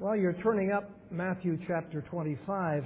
While you're turning up Matthew chapter 25,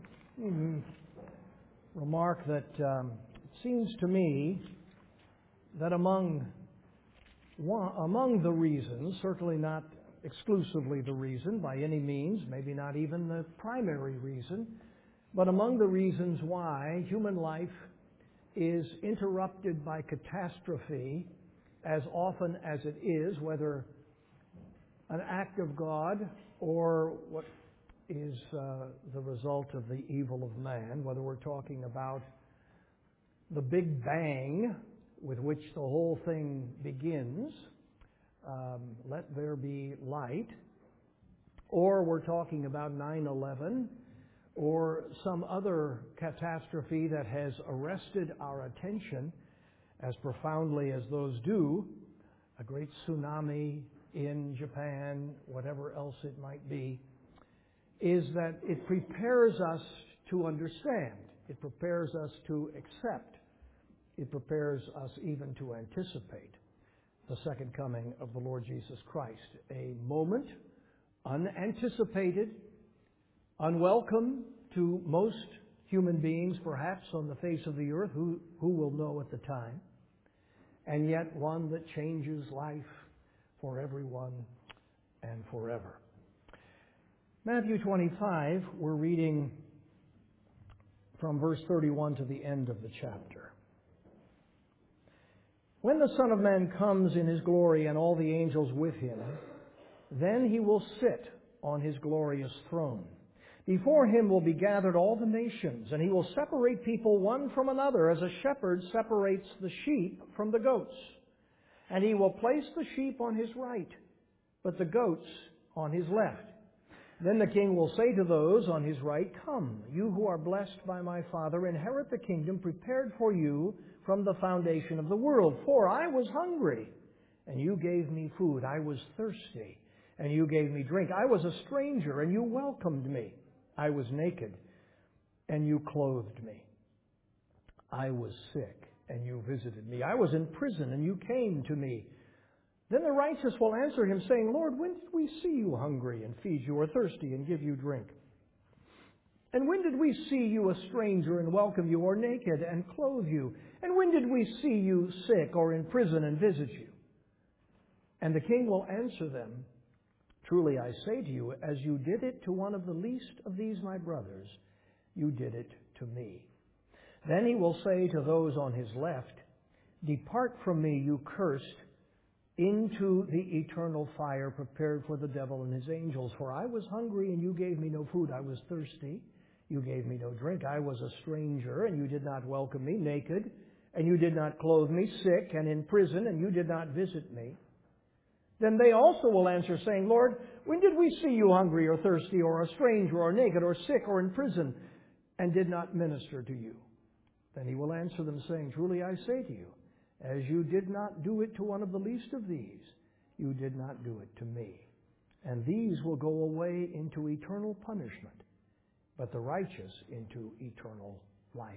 remark that it seems to me that among the reasons, certainly not exclusively the reason by any means, maybe not even the primary reason, but among the reasons why human life is interrupted by catastrophe as often as it is, whether an act of God or what is the result of the evil of man, whether we're talking about the Big Bang with which the whole thing begins, let there be light, or we're talking about 9/11, or some other catastrophe that has arrested our attention as profoundly as those do, a great tsunami in Japan, whatever else it might be, is that it prepares us to understand. It prepares us to accept. It prepares us even to anticipate the second coming of the Lord Jesus Christ. A moment, unanticipated, unwelcome to most human beings, perhaps on the face of the earth, who will know at the time, and yet one that changes life for everyone and forever. Matthew 25, we're reading from verse 31 to the end of the chapter. When the Son of Man comes in His glory and all the angels with Him, then He will sit on His glorious throne. Before Him will be gathered all the nations, and He will separate people one from another as a shepherd separates the sheep from the goats. And He will place the sheep on His right, but the goats on His left. Then the King will say to those on His right, "Come, you who are blessed by my Father, inherit the kingdom prepared for you from the foundation of the world. For I was hungry, and you gave me food. I was thirsty, and you gave me drink. I was a stranger, and you welcomed me. I was naked, and you clothed me. I was sick, and you visited me. I was in prison, and you came to me." Then the righteous will answer Him, saying, "Lord, when did we see you hungry and feed you, or thirsty and give you drink? And when did we see you a stranger and welcome you, or naked and clothe you? And when did we see you sick or in prison and visit you?" And the King will answer them, "Truly I say to you, as you did it to one of the least of these my brothers, you did it to me." Then He will say to those on His left, "Depart from me, you cursed, into the eternal fire prepared for the devil and his angels. For I was hungry, and you gave me no food. I was thirsty, you gave me no drink. I was a stranger, and you did not welcome me. Naked, and you did not clothe me. Sick and in prison, and you did not visit me." Then they also will answer, saying, "Lord, when did we see you hungry or thirsty or a stranger or naked or sick or in prison and did not minister to you?" Then He will answer them, saying, "Truly I say to you, as you did not do it to one of the least of these, you did not do it to me. And these will go away into eternal punishment, but the righteous into eternal life."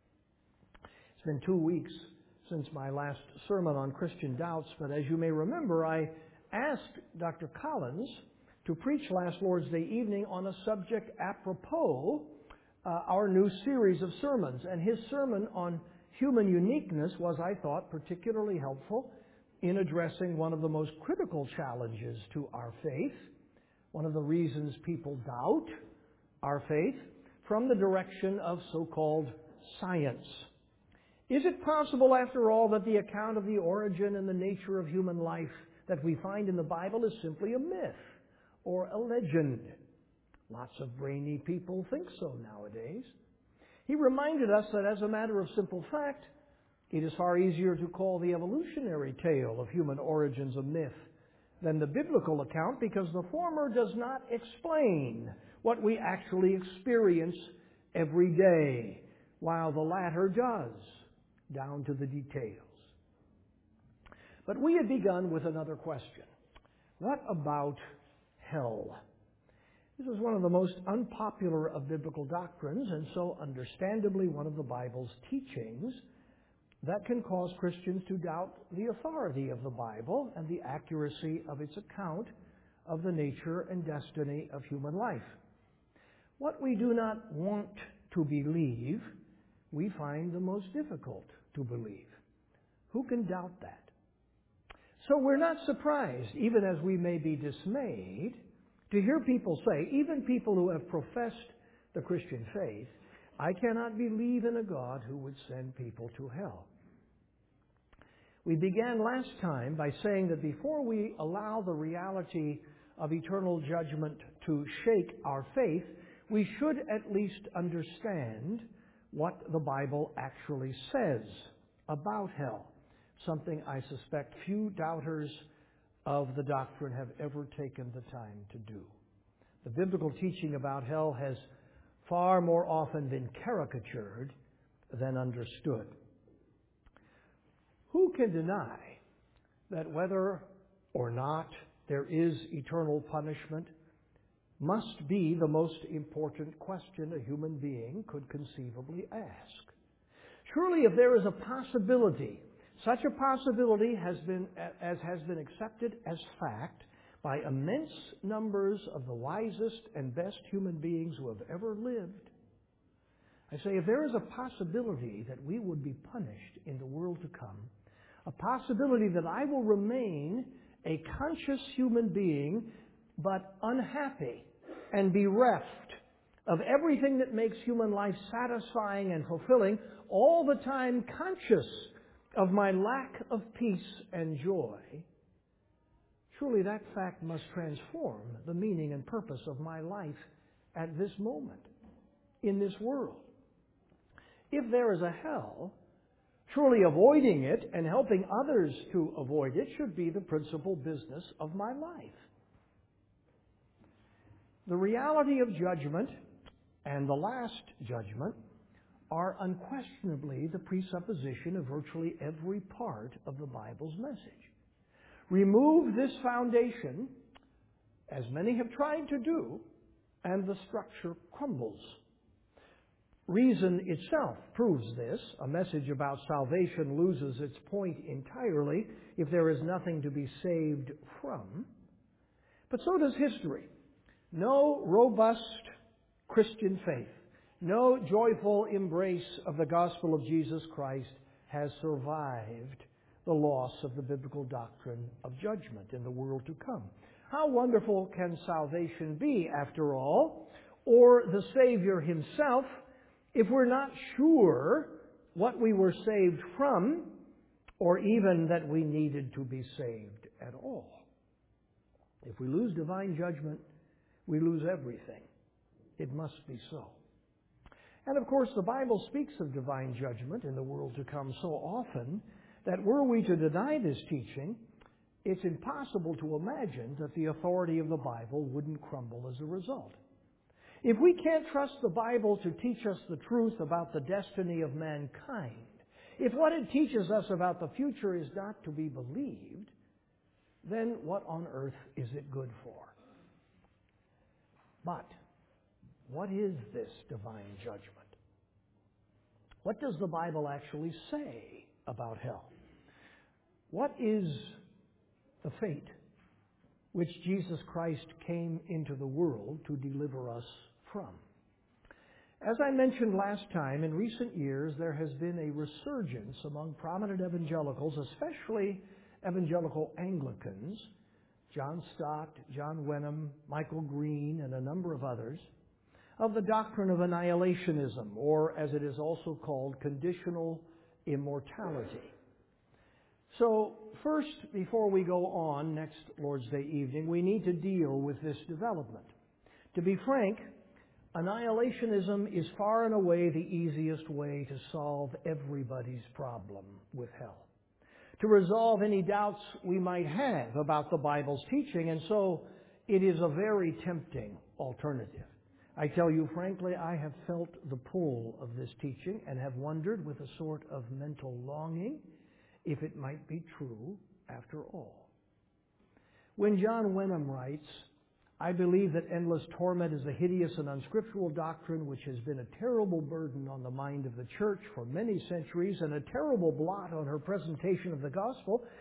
It's been 2 weeks since my last sermon on Christian doubts, but as you may remember, I asked Dr. Collins to preach last Lord's Day evening on a subject apropos our new series of sermons. And his sermon on human uniqueness was, I thought, particularly helpful in addressing one of the most critical challenges to our faith, one of the reasons people doubt our faith, from the direction of so-called science. Is it possible, after all, that the account of the origin and the nature of human life that we find in the Bible is simply a myth or a legend? Lots of brainy people think so nowadays. He reminded us that as a matter of simple fact, it is far easier to call the evolutionary tale of human origins a myth than the biblical account, because the former does not explain what we actually experience every day, while the latter does, down to the details. But we had begun with another question. What about hell? This is one of the most unpopular of biblical doctrines, and so understandably one of the Bible's teachings that can cause Christians to doubt the authority of the Bible and the accuracy of its account of the nature and destiny of human life. What we do not want to believe, we find the most difficult to believe. Who can doubt that? So we're not surprised, even as we may be dismayed, to hear people say, even people who have professed the Christian faith, I cannot believe in a God who would send people to hell. We began last time by saying that before we allow the reality of eternal judgment to shake our faith, we should at least understand what the Bible actually says about hell, something I suspect few doubters of the doctrine have ever taken the time to do. The biblical teaching about hell has far more often been caricatured than understood. Who can deny that whether or not there is eternal punishment must be the most important question a human being could conceivably ask? Surely if there is a possibility, such a possibility has been accepted as fact by immense numbers of the wisest and best human beings who have ever lived. I say, if there is a possibility that we would be punished in the world to come, a possibility that I will remain a conscious human being, but unhappy and bereft of everything that makes human life satisfying and fulfilling, all the time conscious of my lack of peace and joy, surely that fact must transform the meaning and purpose of my life at this moment, in this world. If there is a hell, surely avoiding it and helping others to avoid it should be the principal business of my life. The reality of judgment and the last judgment are unquestionably the presupposition of virtually every part of the Bible's message. Remove this foundation, as many have tried to do, and the structure crumbles. Reason itself proves this. A message about salvation loses its point entirely if there is nothing to be saved from. But so does history. No robust Christian faith, no joyful embrace of the gospel of Jesus Christ has survived the loss of the biblical doctrine of judgment in the world to come. How wonderful can salvation be, after all, or the Savior himself, if we're not sure what we were saved from, or even that we needed to be saved at all? If we lose divine judgment, we lose everything. It must be so. And of course, the Bible speaks of divine judgment in the world to come so often that were we to deny this teaching, it's impossible to imagine that the authority of the Bible wouldn't crumble as a result. If we can't trust the Bible to teach us the truth about the destiny of mankind, if what it teaches us about the future is not to be believed, then what on earth is it good for? But what is this divine judgment? What does the Bible actually say about hell? What is the fate which Jesus Christ came into the world to deliver us from? As I mentioned last time, in recent years there has been a resurgence among prominent evangelicals, especially evangelical Anglicans, John Stott, John Wenham, Michael Green, and a number of others, of the doctrine of annihilationism, or as it is also called, conditional immortality. So first, before we go on next Lord's Day evening, we need to deal with this development. To be frank, annihilationism is far and away the easiest way to solve everybody's problem with hell, to resolve any doubts we might have about the Bible's teaching, and so it is a very tempting alternative. I tell you frankly, I have felt the pull of this teaching and have wondered with a sort of mental longing if it might be true after all. When John Wenham writes, I believe that endless torment is a hideous and unscriptural doctrine which has been a terrible burden on the mind of the church for many centuries and a terrible blot on her presentation of the gospel,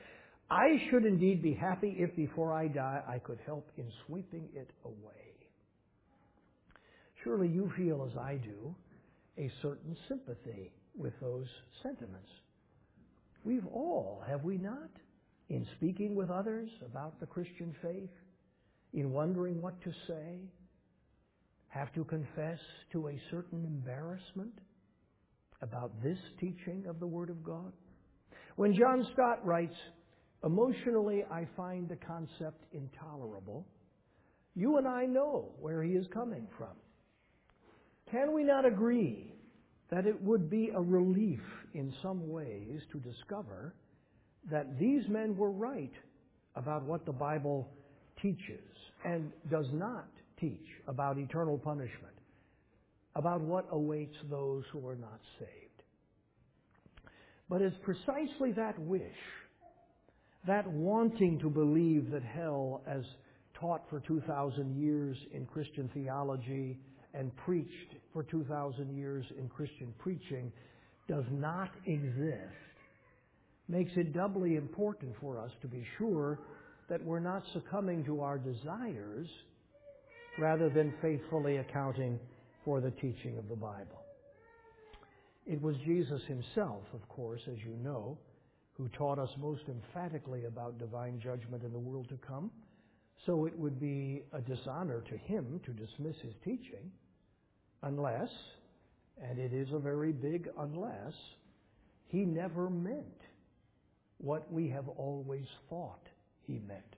I should indeed be happy if before I die I could help in sweeping it away. Surely you feel, as I do, a certain sympathy with those sentiments. We've all, have we not, in speaking with others about the Christian faith, in wondering what to say, have to confess to a certain embarrassment about this teaching of the Word of God? When John Stott writes, "Emotionally, I find the concept intolerable," you and I know where he is coming from. Can we not agree that it would be a relief in some ways to discover that these men were right about what the Bible teaches and does not teach about eternal punishment, about what awaits those who are not saved? But it's precisely that wish, that wanting to believe that hell, as taught for 2,000 years in Christian theology and preached for 2,000 years in Christian preaching, does not exist, makes it doubly important for us to be sure that we're not succumbing to our desires rather than faithfully accounting for the teaching of the Bible. It was Jesus himself, of course, as you know, who taught us most emphatically about divine judgment in the world to come. So it would be a dishonor to him to dismiss his teaching unless, and it is a very big unless, he never meant what we have always thought he meant.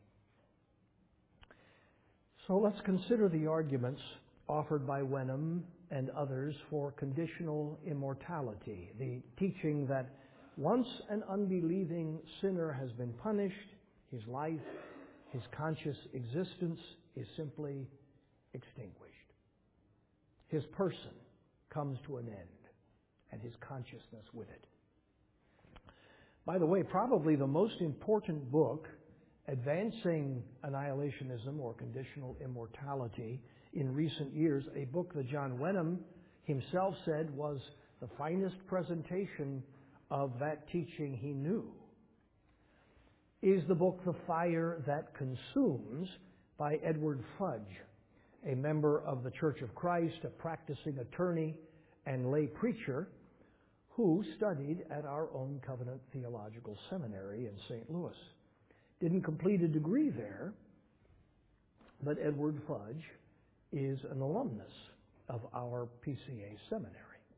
So let's consider the arguments offered by Wenham and others for conditional immortality, the teaching that once an unbelieving sinner has been punished, his life, his conscious existence is simply extinguished. His person comes to an end, and his consciousness with it. By the way, probably the most important book advancing annihilationism or conditional immortality in recent years, a book that John Wenham himself said was the finest presentation of that teaching he knew, is the book The Fire That Consumes by Edward Fudge, a member of the Church of Christ, a practicing attorney and lay preacher who studied at our own Covenant Theological Seminary in St. Louis. Didn't complete a degree there, but Edward Fudge is an alumnus of our PCA seminary.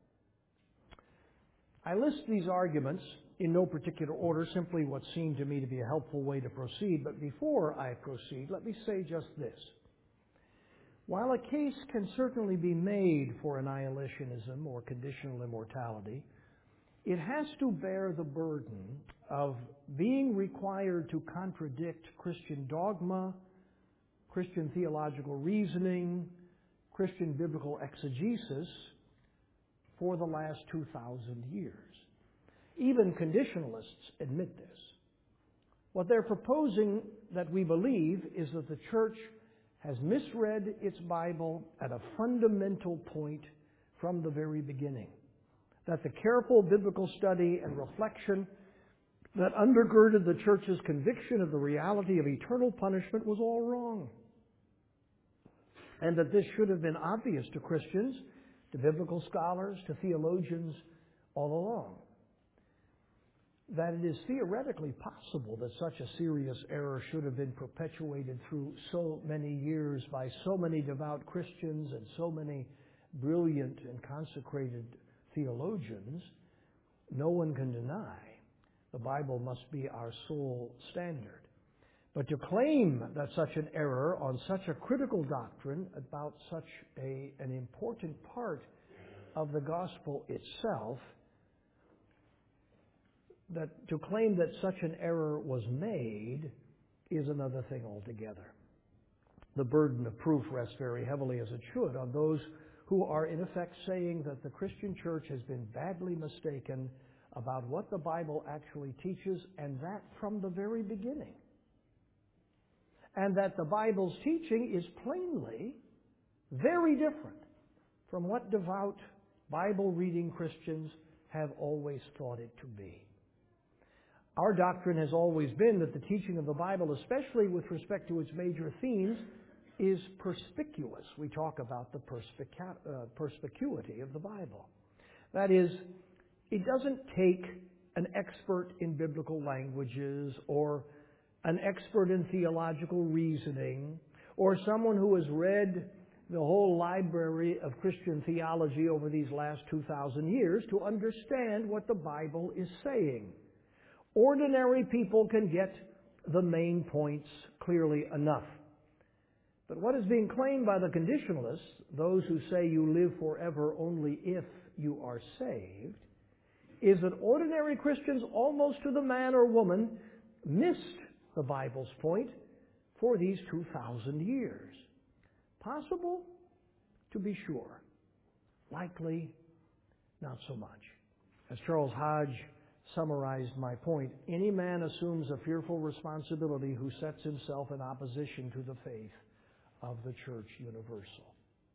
I list these arguments in no particular order, simply what seemed to me to be a helpful way to proceed. But before I proceed, let me say just this. While a case can certainly be made for annihilationism or conditional immortality, it has to bear the burden of being required to contradict Christian dogma, Christian theological reasoning, Christian biblical exegesis for the last 2,000 years. Even conditionalists admit this. What they're proposing that we believe is that the church has misread its Bible at a fundamental point from the very beginning. That the careful biblical study and reflection that undergirded the church's conviction of the reality of eternal punishment was all wrong. And that this should have been obvious to Christians, to biblical scholars, to theologians all along. That it is theoretically possible that such a serious error should have been perpetuated through so many years by so many devout Christians and so many brilliant and consecrated theologians, no one can deny. The Bible must be our sole standard. But to claim that such an error on such a critical doctrine about such an important part of the gospel itself, that to claim that such an error was made is another thing altogether. The burden of proof rests very heavily, as it should, on those who are in effect saying that the Christian church has been badly mistaken about what the Bible actually teaches, and that from the very beginning. And that the Bible's teaching is plainly very different from what devout Bible-reading Christians have always thought it to be. Our doctrine has always been that the teaching of the Bible, especially with respect to its major themes, is perspicuous. We talk about the perspicuity of the Bible. That is, it doesn't take an expert in biblical languages or an expert in theological reasoning or someone who has read the whole library of Christian theology over these last 2,000 years to understand what the Bible is saying. Ordinary people can get the main points clearly enough. But what is being claimed by the conditionalists, those who say you live forever only if you are saved, is that ordinary Christians, almost to the man or woman, missed the Bible's point for these 2,000 years. Possible? To be sure. Likely? Not so much. As Charles Hodge summarized my point, any man assumes a fearful responsibility who sets himself in opposition to the faith of the Church Universal.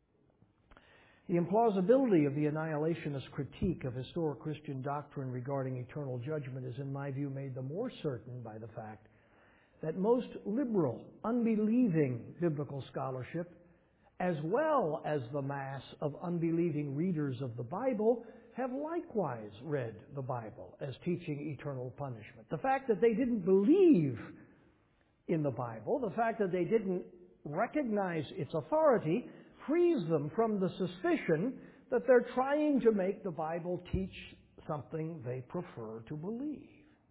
The implausibility of the annihilationist critique of historic Christian doctrine regarding eternal judgment is, in my view, made the more certain by the fact that most liberal, unbelieving biblical scholarship, as well as the mass of unbelieving readers of the Bible, have likewise read the Bible as teaching eternal punishment. The fact that they didn't believe in the Bible, the fact that they didn't recognize its authority, frees them from the suspicion that they're trying to make the Bible teach something they prefer to believe.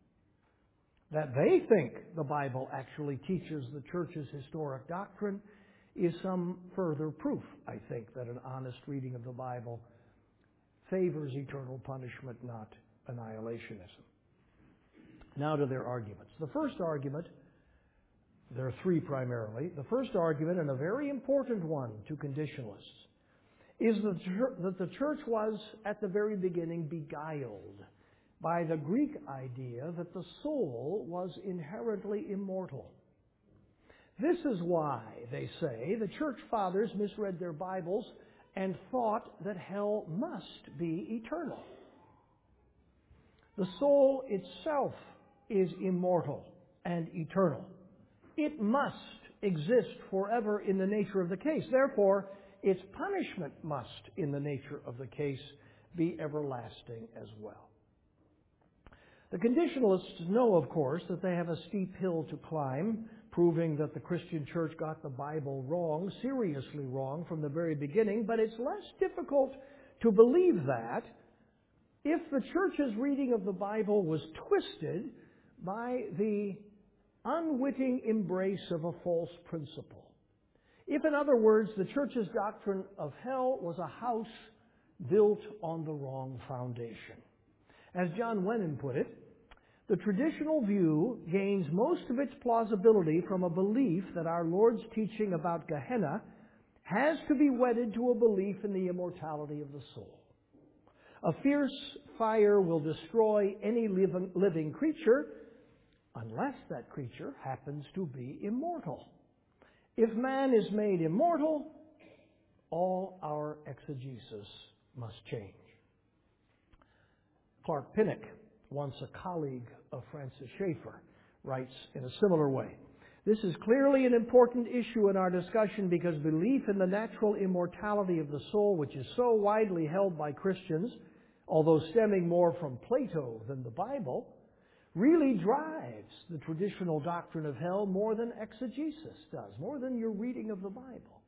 That they think the Bible actually teaches the Church's historic doctrine is some further proof, I think, that an honest reading of the Bible favors eternal punishment, not annihilationism. Now to their arguments. The first argument, there are three primarily. The first argument, and a very important one to conditionalists, is that the Church was, at the very beginning, beguiled by the Greek idea that the soul was inherently immortal. This is why, they say, the Church Fathers misread their Bibles and thought that hell must be eternal. The soul itself is immortal and eternal. It must exist forever in the nature of the case. Therefore, its punishment must, in the nature of the case, be everlasting as well. The conditionalists know, of course, that they have a steep hill to climb, proving that the Christian Church got the Bible wrong, seriously wrong, from the very beginning, but it's less difficult to believe that if the Church's reading of the Bible was twisted by the unwitting embrace of a false principle. If, in other words, the Church's doctrine of hell was a house built on the wrong foundation. As John Wennon put it, the traditional view gains most of its plausibility from a belief that our Lord's teaching about Gehenna has to be wedded to a belief in the immortality of the soul. A fierce fire will destroy any living creature unless that creature happens to be immortal. If man is made immortal, all our exegesis must change. Clark Pinnock, once a colleague of Francis Schaeffer, writes in a similar way, "This is clearly an important issue in our discussion because belief in the natural immortality of the soul, which is so widely held by Christians, although stemming more from Plato than the Bible, really drives the traditional doctrine of hell more than exegesis does, more than your reading of the Bible."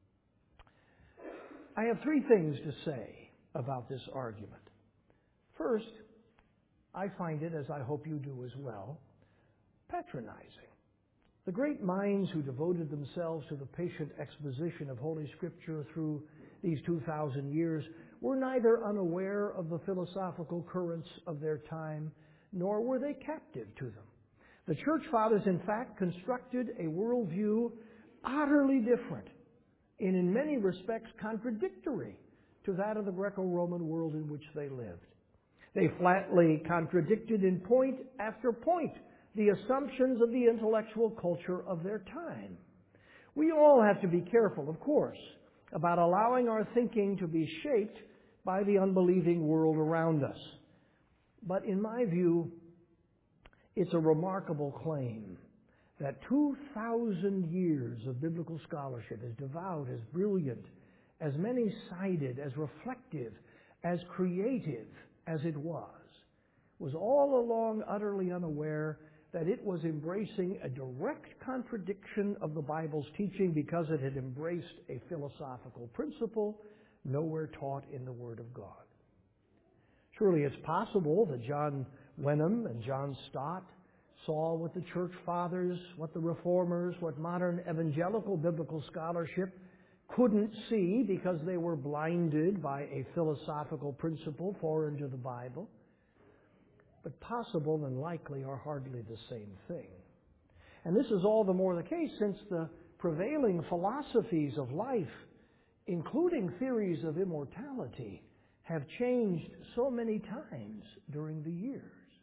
I have three things to say about this argument. First, I find it, as I hope you do as well, patronizing. The great minds who devoted themselves to the patient exposition of Holy Scripture through these 2,000 years were neither unaware of the philosophical currents of their time, nor were they captive to them. The Church Fathers, in fact, constructed a worldview utterly different and in many respects contradictory to that of the Greco-Roman world in which they lived. They flatly contradicted in point after point the assumptions of the intellectual culture of their time. We all have to be careful, of course, about allowing our thinking to be shaped by the unbelieving world around us. But in my view, It's a remarkable claim that 2,000 years of biblical scholarship, as devout, as brilliant, as many-sided, as reflective, as creative as it was all along utterly unaware that it was embracing a direct contradiction of the Bible's teaching because it had embraced a philosophical principle nowhere taught in the Word of God. Surely it's possible that John Wenham and John Stott saw what the Church Fathers, what the Reformers, what modern evangelical biblical scholarship couldn't see because they were blinded by a philosophical principle foreign to the Bible. But possible and likely are hardly the same thing. And this is all the more the case since the prevailing philosophies of life, including theories of immortality, have changed so many times during the years.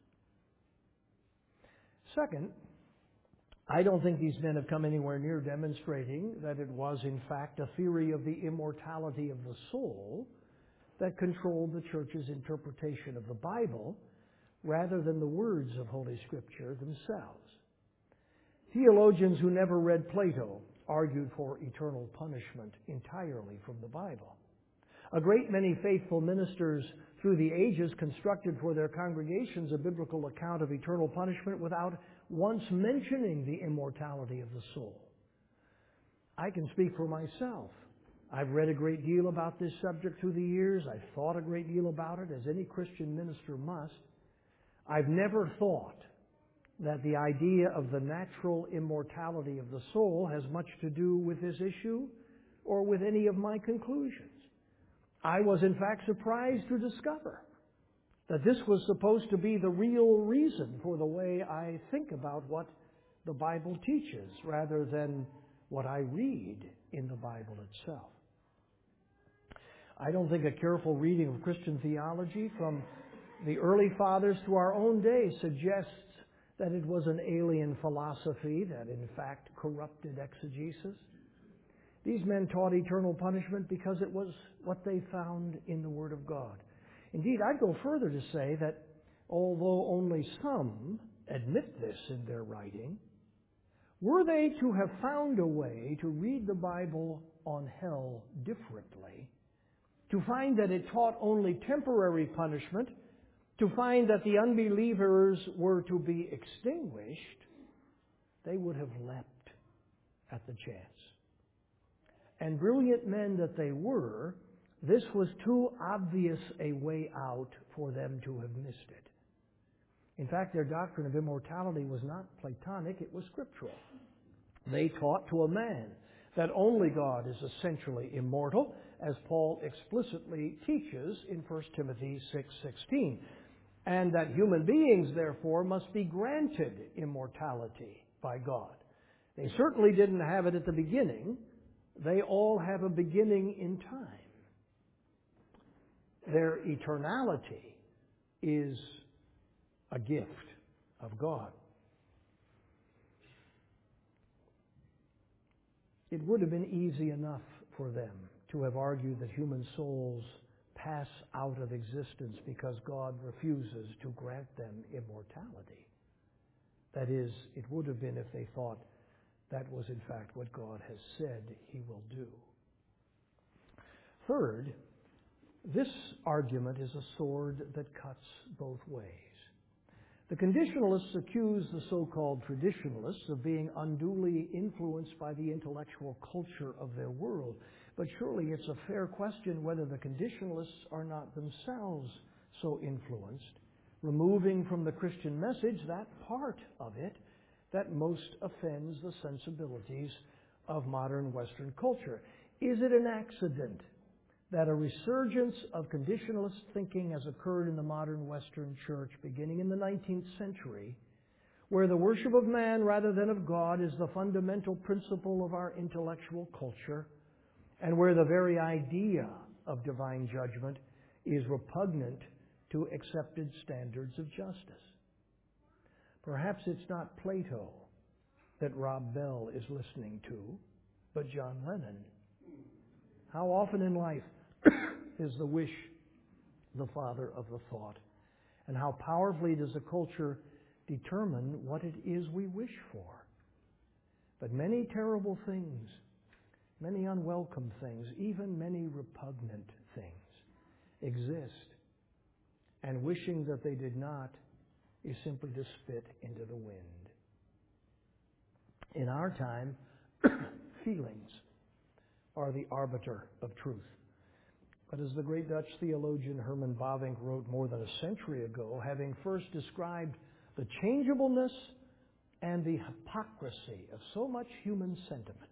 Second, I don't think these men have come anywhere near demonstrating that it was in fact a theory of the immortality of the soul that controlled the church's interpretation of the Bible rather than the words of Holy Scripture themselves. Theologians who never read Plato argued for eternal punishment entirely from the Bible. A great many faithful ministers through the ages constructed for their congregations a biblical account of eternal punishment without once mentioning the immortality of the soul. I can speak for myself. I've read a great deal about this subject through the years. I've thought a great deal about it, as any Christian minister must. I've never thought that the idea of the natural immortality of the soul has much to do with this issue or with any of my conclusions. I was in fact surprised to discover that this was supposed to be the real reason for the way I think about what the Bible teaches rather than what I read in the Bible itself. I don't think a careful reading of Christian theology from the early fathers to our own day suggests that it was an alien philosophy that in fact corrupted exegesis. These men taught eternal punishment because it was what they found in the Word of God. Indeed, I'd go further to say that although only some admit this in their writing, were they to have found a way to read the Bible on hell differently, to find that it taught only temporary punishment, to find that the unbelievers were to be extinguished, they would have leapt at the chance. And brilliant men that they were, this was too obvious a way out for them to have missed it. In fact, their doctrine of immortality was not Platonic, it was scriptural. They taught to a man that only God is essentially immortal, as Paul explicitly teaches in 1 Timothy 6:16, and that human beings, therefore, must be granted immortality by God. They certainly didn't have it at the beginning. They all have a beginning in time. Their eternality is a gift of God. It would have been easy enough for them to have argued that human souls pass out of existence because God refuses to grant them immortality. That is, it would have been if they thought that was in fact what God has said He will do. Third, this argument is a sword that cuts both ways. The conditionalists accuse the so-called traditionalists of being unduly influenced by the intellectual culture of their world. But surely it's a fair question whether the conditionalists are not themselves so influenced, removing from the Christian message that part of it that most offends the sensibilities of modern Western culture. Is it an accident that a resurgence of conditionalist thinking has occurred in the modern Western church beginning in the 19th century, where the worship of man rather than of God is the fundamental principle of our intellectual culture, and where the very idea of divine judgment is repugnant to accepted standards of justice? Perhaps it's not Plato that Rob Bell is listening to, but John Lennon. How often in life is the wish the father of the thought? And how powerfully does a culture determine what it is we wish for. But many terrible things, many unwelcome things, even many repugnant things exist. And wishing that they did not is simply to spit into the wind. In our time, feelings are the arbiter of truth. But as the great Dutch theologian Herman Bavinck wrote more than a century ago, having first described the changeableness and the hypocrisy of so much human sentiment,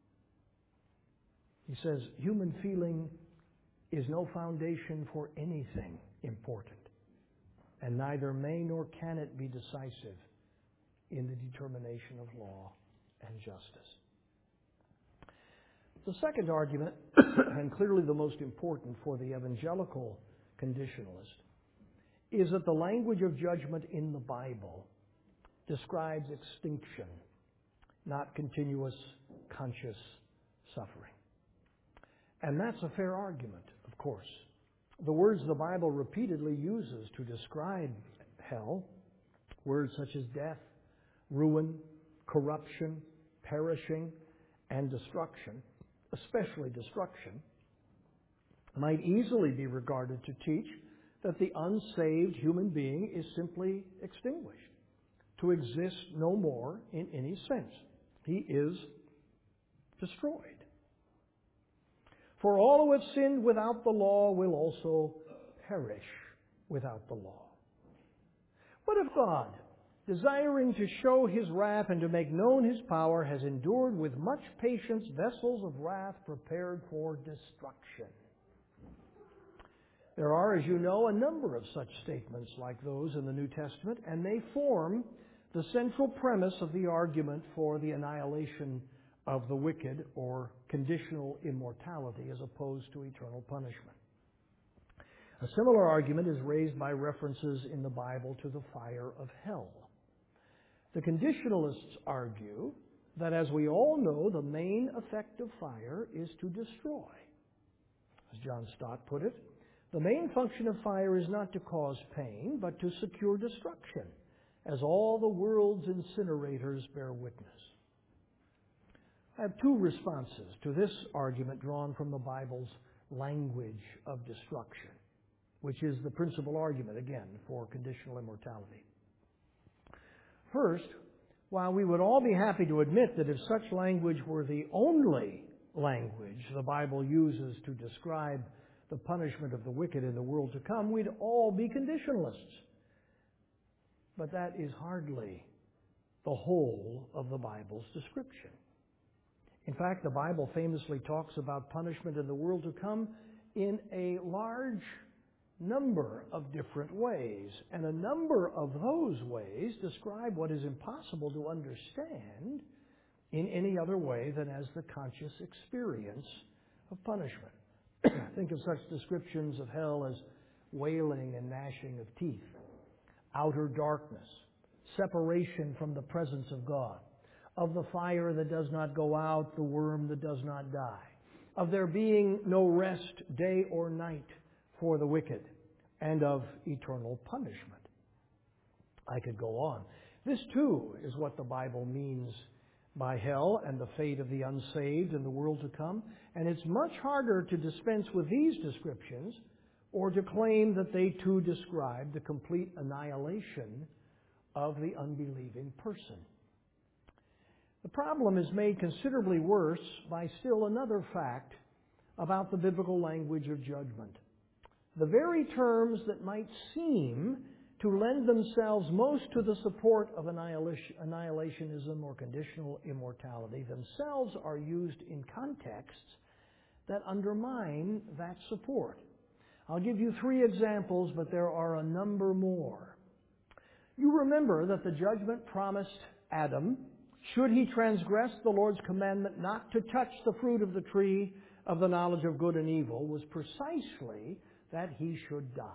he says, human feeling is no foundation for anything important, and neither may nor can it be decisive in the determination of law and justice. The second argument, and clearly the most important for the evangelical conditionalist, is that the language of judgment in the Bible describes extinction, not continuous conscious suffering. And that's a fair argument, of course. The words the Bible repeatedly uses to describe hell, words such as death, ruin, corruption, perishing, and destruction, especially destruction, might easily be regarded to teach that the unsaved human being is simply extinguished, to exist no more in any sense. He is destroyed. For all who have sinned without the law will also perish without the law. What if God, desiring to show His wrath and to make known His power, has endured with much patience vessels of wrath prepared for destruction? There are, as you know, a number of such statements like those in the New Testament, and they form the central premise of the argument for the annihilation of the wicked, or conditional immortality, as opposed to eternal punishment. A similar argument is raised by references in the Bible to the fire of hell. The conditionalists argue that, as we all know, the main effect of fire is to destroy. As John Stott put it, the main function of fire is not to cause pain, but to secure destruction, as all the world's incinerators bear witness. I have two responses to this argument drawn from the Bible's language of destruction, which is the principal argument, again, for conditional immortality. First, while we would all be happy to admit that if such language were the only language the Bible uses to describe the punishment of the wicked in the world to come, we'd all be conditionalists. But that is hardly the whole of the Bible's description. In fact, the Bible famously talks about punishment in the world to come in a large number of different ways. And a number of those ways describe what is impossible to understand in any other way than as the conscious experience of punishment. Think of such descriptions of hell as wailing and gnashing of teeth, outer darkness, separation from the presence of God, of the fire that does not go out, the worm that does not die, of there being no rest day or night for the wicked, and of eternal punishment. I could go on. This, too, is what the Bible means by hell and the fate of the unsaved in the world to come, and it's much harder to dispense with these descriptions or to claim that they, too, describe the complete annihilation of the unbelieving person. The problem is made considerably worse by still another fact about the biblical language of judgment. The very terms that might seem to lend themselves most to the support of annihilationism or conditional immortality themselves are used in contexts that undermine that support. I'll give you 3 examples, but there are a number more. You remember that the judgment promised Adam, should he transgress the Lord's commandment not to touch the fruit of the tree of the knowledge of good and evil, was precisely that he should die.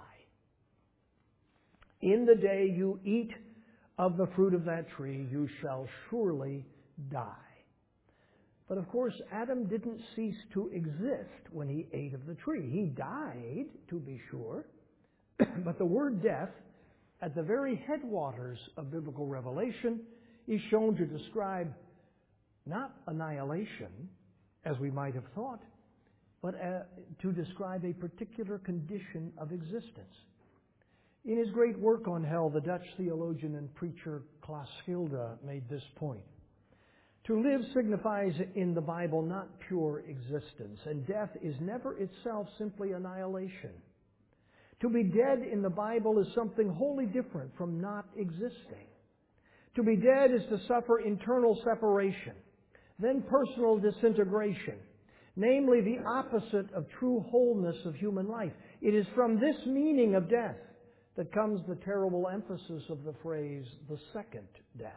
In the day you eat of the fruit of that tree, you shall surely die. But of course, Adam didn't cease to exist when he ate of the tree. He died, to be sure, but the word death, at the very headwaters of biblical revelation, is shown to describe not annihilation, as we might have thought, but to describe a particular condition of existence. In his great work on hell, the Dutch theologian and preacher Klaas Schilder made this point. To live signifies in the Bible not pure existence, and death is never itself simply annihilation. To be dead in the Bible is something wholly different from not existing. To be dead is to suffer internal separation, then personal disintegration, namely the opposite of true wholeness of human life. It is from this meaning of death that comes the terrible emphasis of the phrase, the second death,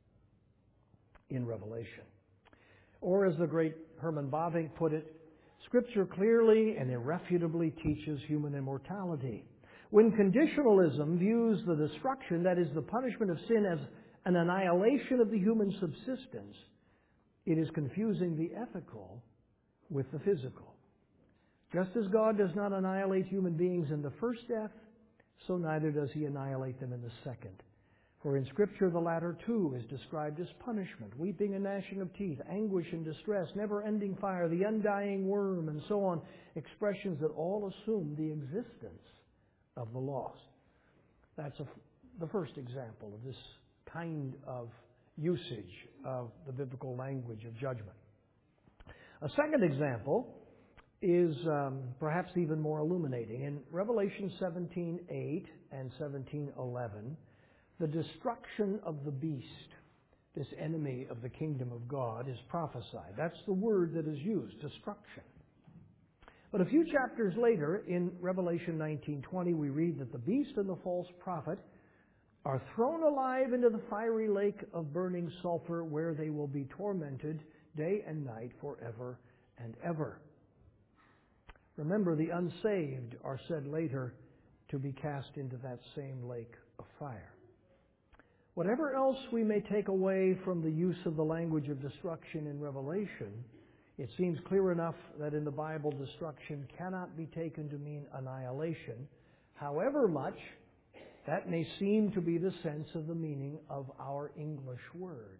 in Revelation. Or as the great Herman Bavinck put it, Scripture clearly and irrefutably teaches human immortality. When conditionalism views the destruction, that is the punishment of sin, as an annihilation of the human subsistence, it is confusing the ethical with the physical. Just as God does not annihilate human beings in the first death, so neither does He annihilate them in the second. For in Scripture the latter too is described as punishment, weeping and gnashing of teeth, anguish and distress, never-ending fire, the undying worm, and so on, expressions that all assume the existence of the lost. That's the first example of this kind of usage of the biblical language of judgment. A second example is perhaps even more illuminating. In Revelation 17:8 and 17:11, the destruction of the beast, this enemy of the kingdom of God, is prophesied. That's the word that is used, destruction. But a few chapters later, in Revelation 19:20, we read that the beast and the false prophet are thrown alive into the fiery lake of burning sulfur, where they will be tormented day and night forever and ever. Remember, the unsaved are said later to be cast into that same lake of fire. Whatever else we may take away from the use of the language of destruction in Revelation, it seems clear enough that in the Bible destruction cannot be taken to mean annihilation, however much that may seem to be the sense of the meaning of our English word.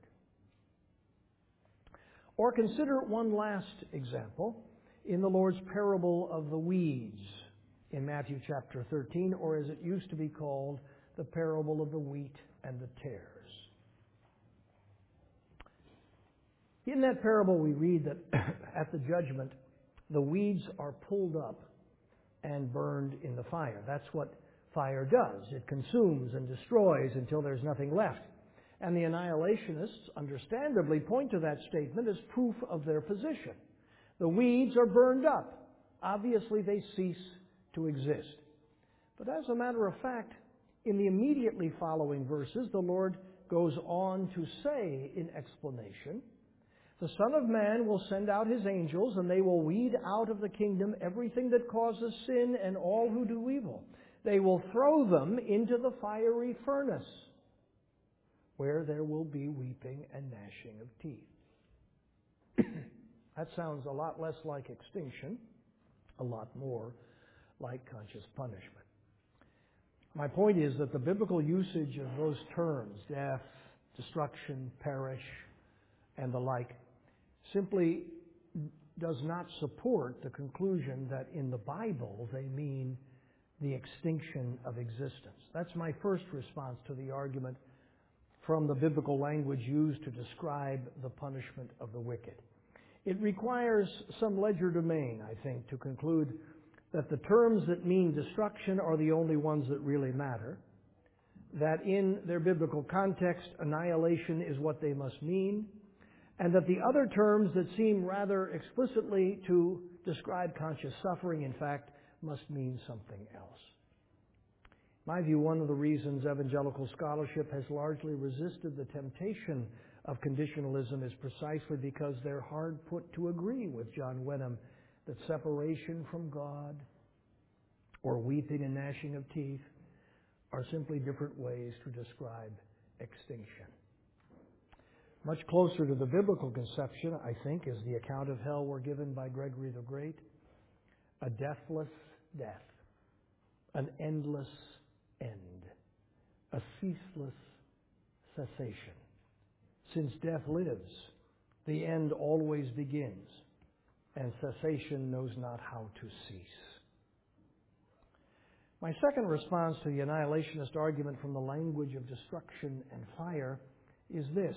Or consider one last example in the Lord's parable of the weeds in Matthew chapter 13, or as it used to be called, the parable of the wheat and the tares. In that parable we read that at the judgment, the weeds are pulled up and burned in the fire. That's what fire does. It consumes and destroys until there's nothing left. And the annihilationists understandably point to that statement as proof of their position. The weeds are burned up. Obviously, they cease to exist. But as a matter of fact, in the immediately following verses, the Lord goes on to say in explanation, the Son of Man will send out His angels, and they will weed out of the kingdom everything that causes sin and all who do evil. They will throw them into the fiery furnace, where there will be weeping and gnashing of teeth. That sounds a lot less like extinction, a lot more like conscious punishment. My point is that the biblical usage of those terms, death, destruction, perish, and the like, simply does not support the conclusion that in the Bible they mean the extinction of existence. That's my first response to the argument from the biblical language used to describe the punishment of the wicked. It requires some legerdemain, I think, to conclude that the terms that mean destruction are the only ones that really matter, that in their biblical context, annihilation is what they must mean, and that the other terms that seem rather explicitly to describe conscious suffering, in fact, must mean something else. In my view, one of the reasons evangelical scholarship has largely resisted the temptation of conditionalism is precisely because they're hard put to agree with John Wenham that separation from God or weeping and gnashing of teeth are simply different ways to describe extinction. Much closer to the biblical conception, I think, is the account of hell we're given by Gregory the Great. A deathless death, an endless end. a ceaseless cessation. Since death lives, the end always begins, and cessation knows not how to cease. My second response to the annihilationist argument from the language of destruction and fire is this.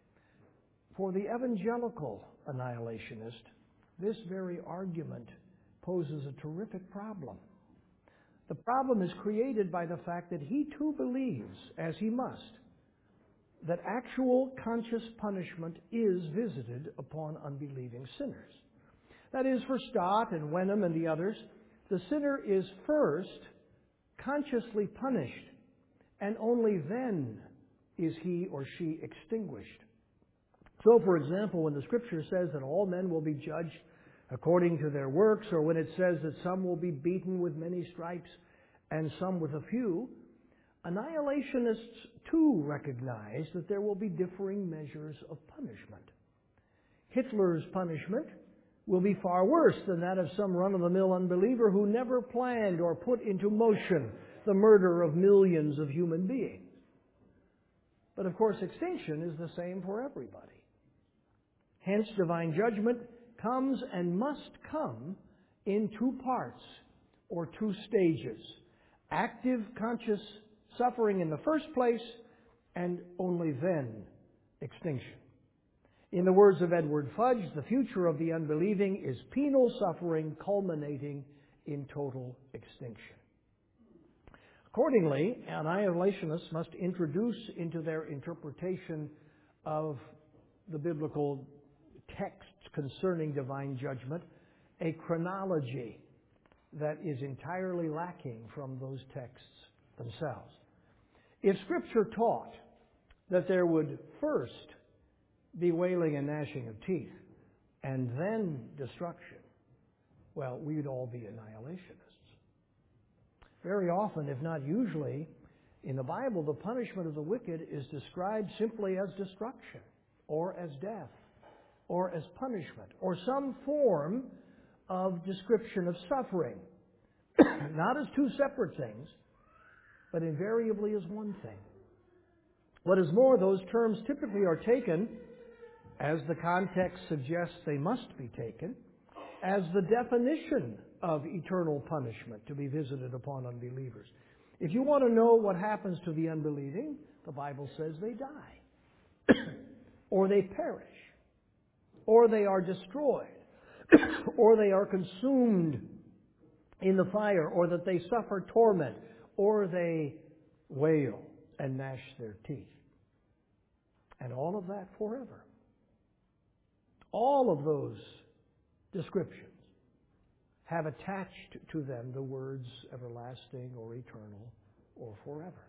For the evangelical annihilationist, this very argument poses a terrific problem. The problem is created by the fact that he too believes, as he must, that actual conscious punishment is visited upon unbelieving sinners. That is, for Stott and Wenham and the others, the sinner is first consciously punished, and only then is he or she extinguished. So, for example, when the Scripture says that all men will be judged according to their works, or when it says that some will be beaten with many stripes and some with a few, annihilationists too recognize that there will be differing measures of punishment. Hitler's punishment will be far worse than that of some run-of-the-mill unbeliever who never planned or put into motion the murder of millions of human beings. But of course, extinction is the same for everybody. Hence, divine judgment comes and must come in two parts or two stages. Active conscious suffering in the first place, and only then extinction. In the words of Edward Fudge, the future of the unbelieving is penal suffering culminating in total extinction. Accordingly, annihilationists must introduce into their interpretation of the biblical texts concerning divine judgment a chronology that is entirely lacking from those texts themselves. If Scripture taught that there would first be wailing and gnashing of teeth and then destruction, well, we'd all be annihilationists. Very often, if not usually, in the Bible, the punishment of the wicked is described simply as destruction, or as death, or as punishment, or some form of description of suffering. Not as two separate things, but invariably as one thing. What is more, those terms typically are taken, as the context suggests they must be taken, as the definition of eternal punishment to be visited upon unbelievers. If you want to know what happens to the unbelieving, the Bible says they die, or they perish, or they are destroyed, or they are consumed in the fire, or that they suffer torment, or they wail and gnash their teeth. And all of that forever. All of those descriptions have attached to them the words everlasting or eternal or forever.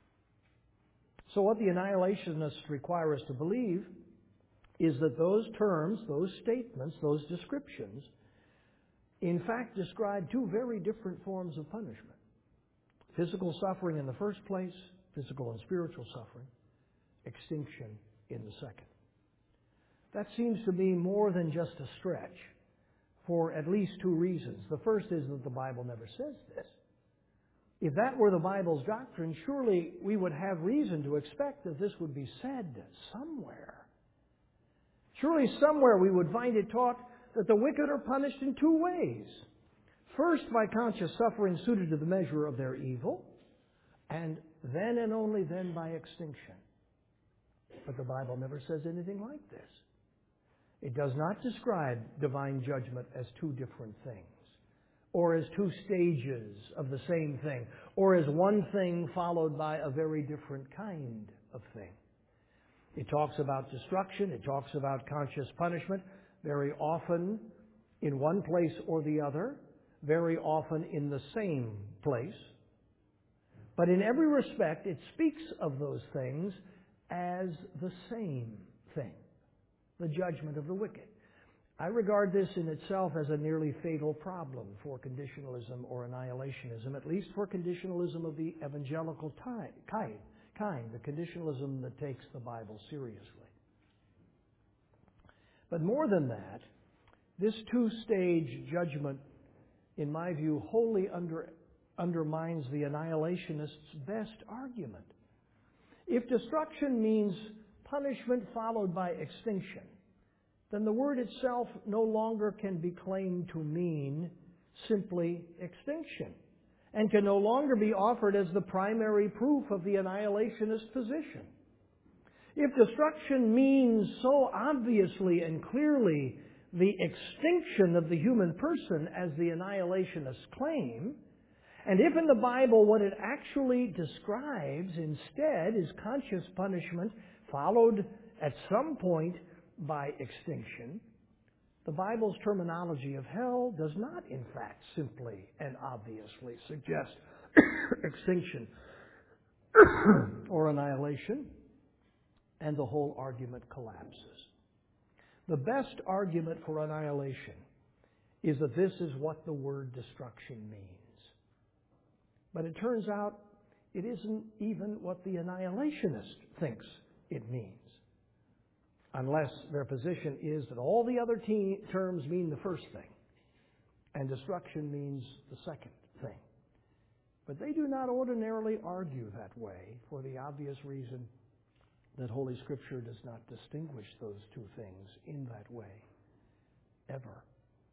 So what the annihilationists require us to believe is that those terms, those statements, those descriptions, in fact describe two very different forms of punishment. Physical suffering in the first place, physical and spiritual suffering, extinction in the second. That seems to be more than just a stretch for at least two reasons. The first is that the Bible never says this. If that were the Bible's doctrine, surely we would have reason to expect that this would be said somewhere. Surely somewhere we would find it taught that the wicked are punished in two ways. First, by conscious suffering suited to the measure of their evil, and then and only then by extinction. But the Bible never says anything like this. It does not describe divine judgment as two different things, or as two stages of the same thing, or as one thing followed by a very different kind of thing. It talks about destruction, it talks about conscious punishment, very often in one place or the other, very often in the same place. But in every respect, it speaks of those things as the same thing, the judgment of the wicked. I regard this in itself as a nearly fatal problem for conditionalism or annihilationism, at least for conditionalism of the evangelical kind, the conditionalism that takes the Bible seriously. But more than that, this two-stage judgment, in my view, wholly undermines the annihilationist's best argument. If destruction means punishment followed by extinction, then the word itself no longer can be claimed to mean simply extinction, and can no longer be offered as the primary proof of the annihilationist position. If destruction means so obviously and clearly the extinction of the human person as the annihilationists claim, and if in the Bible what it actually describes instead is conscious punishment followed at some point by extinction, the Bible's terminology of hell does not, in fact, simply and obviously suggest extinction or annihilation, and the whole argument collapses. The best argument for annihilation is that this is what the word destruction means. But it turns out it isn't even what the annihilationist thinks it means, unless their position is that all the other terms mean the first thing, and destruction means the second thing. But they do not ordinarily argue that way, for the obvious reason that Holy Scripture does not distinguish those two things in that way, ever.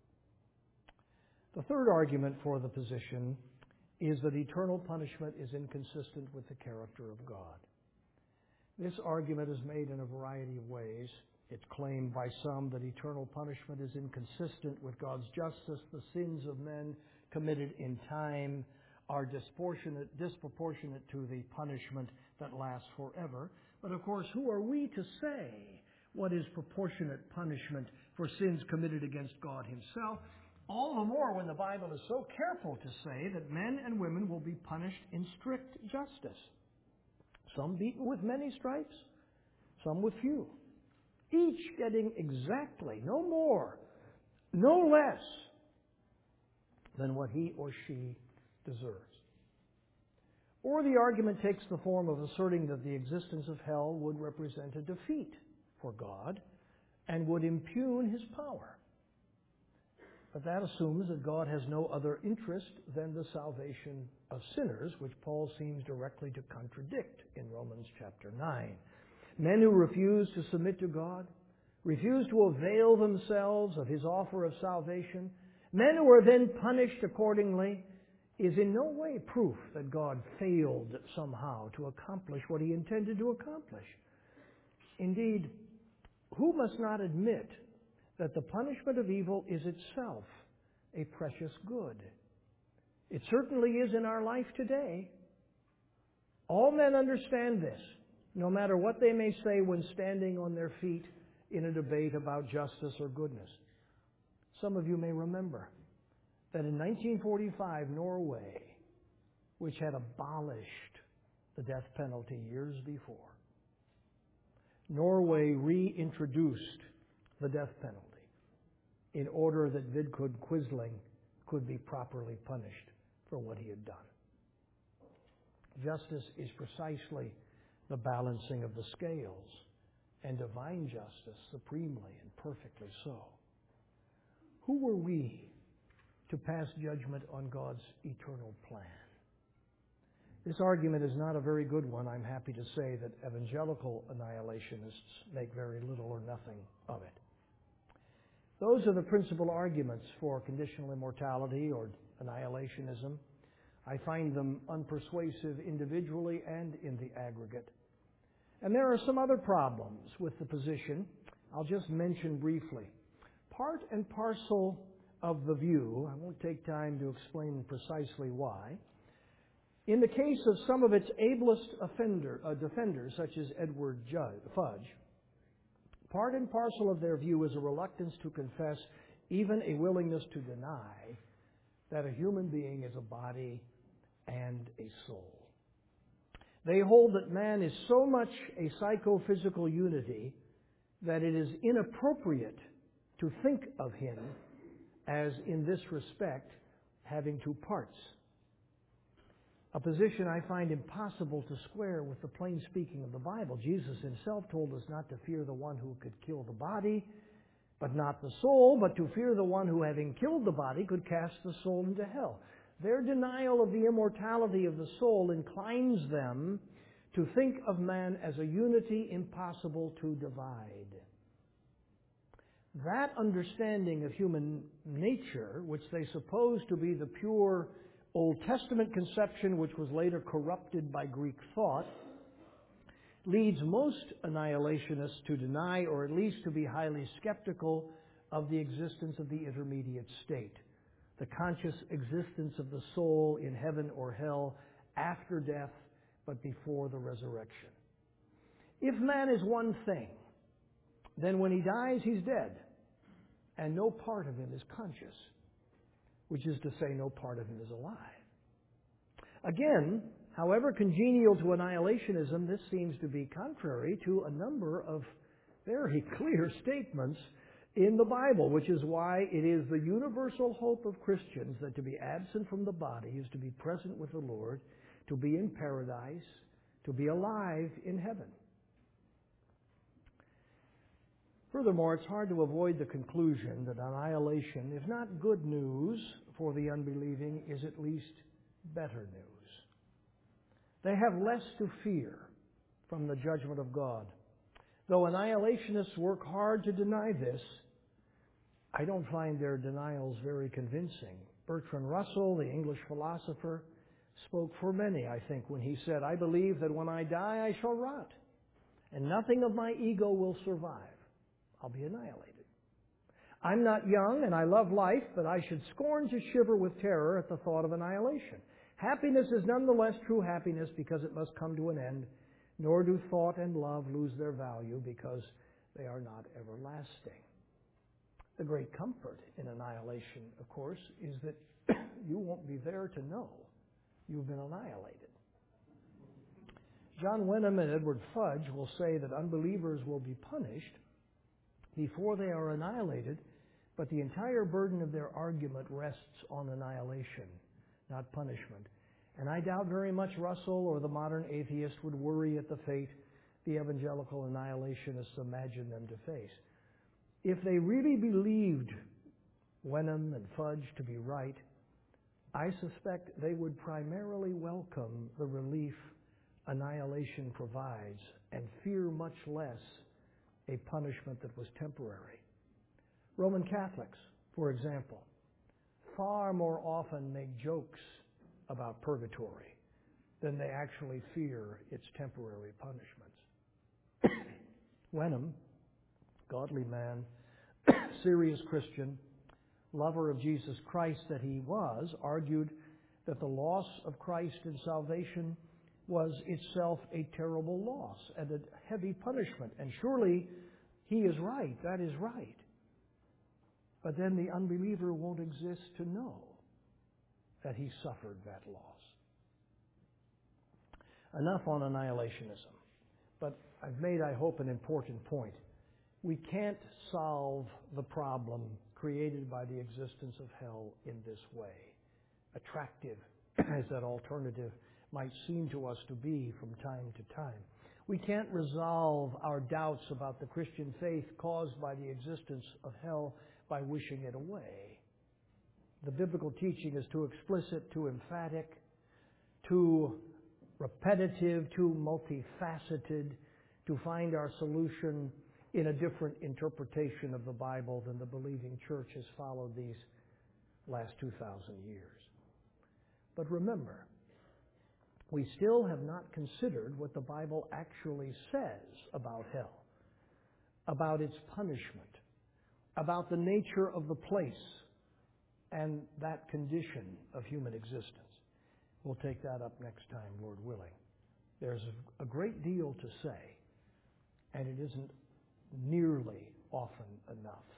The third argument for the position is that eternal punishment is inconsistent with the character of God. This argument is made in a variety of ways. It's claimed by some that eternal punishment is inconsistent with God's justice. The sins of men committed in time are disproportionate to the punishment that lasts forever. But of course, who are we to say what is proportionate punishment for sins committed against God Himself? All the more when the Bible is so careful to say that men and women will be punished in strict justice. Some beaten with many stripes, some with few. Each getting exactly, no more, no less than what he or she deserves. Or the argument takes the form of asserting that the existence of hell would represent a defeat for God and would impugn His power. But that assumes that God has no other interest than the salvation of sinners, which Paul seems directly to contradict in Romans chapter 9. Men who refuse to submit to God, refuse to avail themselves of His offer of salvation, men who are then punished accordingly, is in no way proof that God failed somehow to accomplish what He intended to accomplish. Indeed, who must not admit that the punishment of evil is itself a precious good? It certainly is in our life today. All men understand this, no matter what they may say when standing on their feet in a debate about justice or goodness. Some of you may remember that in 1945, Norway, which had abolished the death penalty years before, Norway reintroduced the death penalty in order that Vidkun Quisling could be properly punished for what he had done. Justice is precisely the balancing of the scales, and divine justice supremely and perfectly so. Who were we to pass judgment on God's eternal plan? This argument is not a very good one. I'm happy to say that evangelical annihilationists make very little or nothing of it. Those are the principal arguments for conditional immortality or annihilationism. I find them unpersuasive individually and in the aggregate. And there are some other problems with the position. I'll just mention briefly. Part and parcel of the view, I won't take time to explain precisely why, in the case of some of its ablest defenders, such as Edward Fudge, part and parcel of their view is a reluctance to confess, even a willingness to deny, that a human being is a body and a soul. They hold that man is so much a psychophysical unity that it is inappropriate to think of him as, in this respect, having two parts. A position I find impossible to square with the plain speaking of the Bible. Jesus Himself told us not to fear the one who could kill the body, but not the soul, but to fear the one who, having killed the body, could cast the soul into hell. Their denial of the immortality of the soul inclines them to think of man as a unity impossible to divide. That understanding of human nature, which they suppose to be the pure Old Testament conception, which was later corrupted by Greek thought, leads most annihilationists to deny, or at least to be highly skeptical, of the existence of the intermediate state, the conscious existence of the soul in heaven or hell after death, but before the resurrection. If man is one thing, then when he dies, he's dead, and no part of him is conscious, which is to say, no part of him is alive. Again, however congenial to annihilationism, this seems to be contrary to a number of very clear statements in the Bible, which is why it is the universal hope of Christians that to be absent from the body is to be present with the Lord, to be in paradise, to be alive in heaven. Furthermore, it's hard to avoid the conclusion that annihilation, if not good news for the unbelieving, is at least better news. They have less to fear from the judgment of God. Though annihilationists work hard to deny this, I don't find their denials very convincing. Bertrand Russell, the English philosopher, spoke for many, I think, when he said, "I believe that when I die I shall rot, and nothing of my ego will survive. I'll be annihilated. I'm not young and I love life, but I should scorn to shiver with terror at the thought of annihilation. Happiness is nonetheless true happiness because it must come to an end, nor do thought and love lose their value because they are not everlasting." The great comfort in annihilation, of course, is that you won't be there to know you've been annihilated. John Wenham and Edward Fudge will say that unbelievers will be punished before they are annihilated, but the entire burden of their argument rests on annihilation, not punishment. And I doubt very much Russell or the modern atheist would worry at the fate the evangelical annihilationists imagine them to face. If they really believed Wenham and Fudge to be right, I suspect they would primarily welcome the relief annihilation provides and fear much less a punishment that was temporary. Roman Catholics, for example, far more often make jokes about purgatory than they actually fear its temporary punishments. Wenham, godly man, serious Christian, lover of Jesus Christ that he was, argued that the loss of Christ in salvation was itself a terrible loss and a heavy punishment. And surely he is right, that is right. But then the unbeliever won't exist to know that he suffered that loss. Enough on annihilationism. But I've made, I hope, an important point. We can't solve the problem created by the existence of hell in this way, attractive as that alternative might seem to us to be from time to time. We can't resolve our doubts about the Christian faith caused by the existence of hell by wishing it away. The biblical teaching is too explicit, too emphatic, too repetitive, too multifaceted to find our solution in a different interpretation of the Bible than the believing church has followed these last 2,000 years. But remember, we still have not considered what the Bible actually says about hell, about its punishment, about the nature of the place and that condition of human existence. We'll take that up next time, Lord willing. There's a great deal to say, and it isn't nearly often enough.